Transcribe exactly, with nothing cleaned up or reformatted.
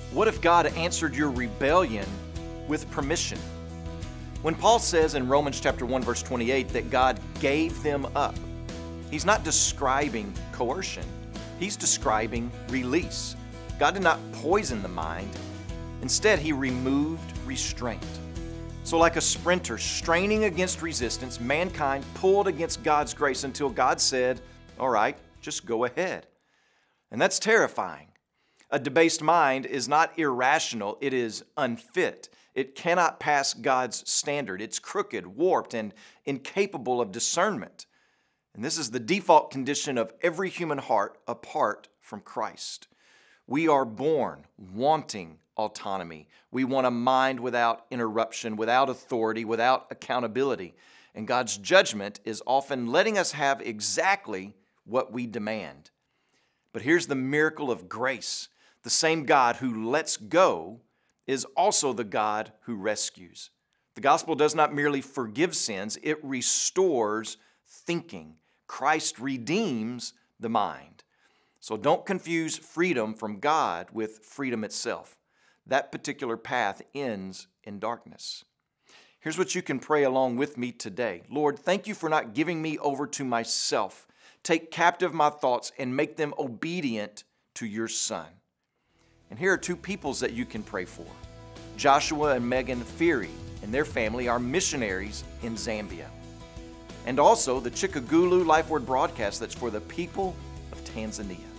What if God answered your rebellion with permission? When Paul says in Romans chapter one, verse twenty-eight, that God gave them up, he's not describing coercion. He's describing release. God did not poison the mind. Instead, he removed restraint. So like a sprinter straining against resistance, mankind pulled against God's grace until God said, all right, just go ahead. And that's terrifying. A debased mind is not irrational, it is unfit. It cannot pass God's standard. It's crooked, warped, and incapable of discernment. And this is the default condition of every human heart apart from Christ. We are born wanting autonomy. We want a mind without interruption, without authority, without accountability. And God's judgment is often letting us have exactly what we demand. But here's the miracle of grace. The same God who lets go is also the God who rescues. The gospel does not merely forgive sins, it restores thinking. Christ redeems the mind. So don't confuse freedom from God with freedom itself. That particular path ends in darkness. Here's what you can pray along with me today. Lord, thank you for not giving me over to myself. Take captive my thoughts and make them obedient to your Son. And here are two peoples that you can pray for. Joshua and Megan Feary and their family are missionaries in Zambia. And also the Chikagulu Life Word broadcast that's for the people of Tanzania.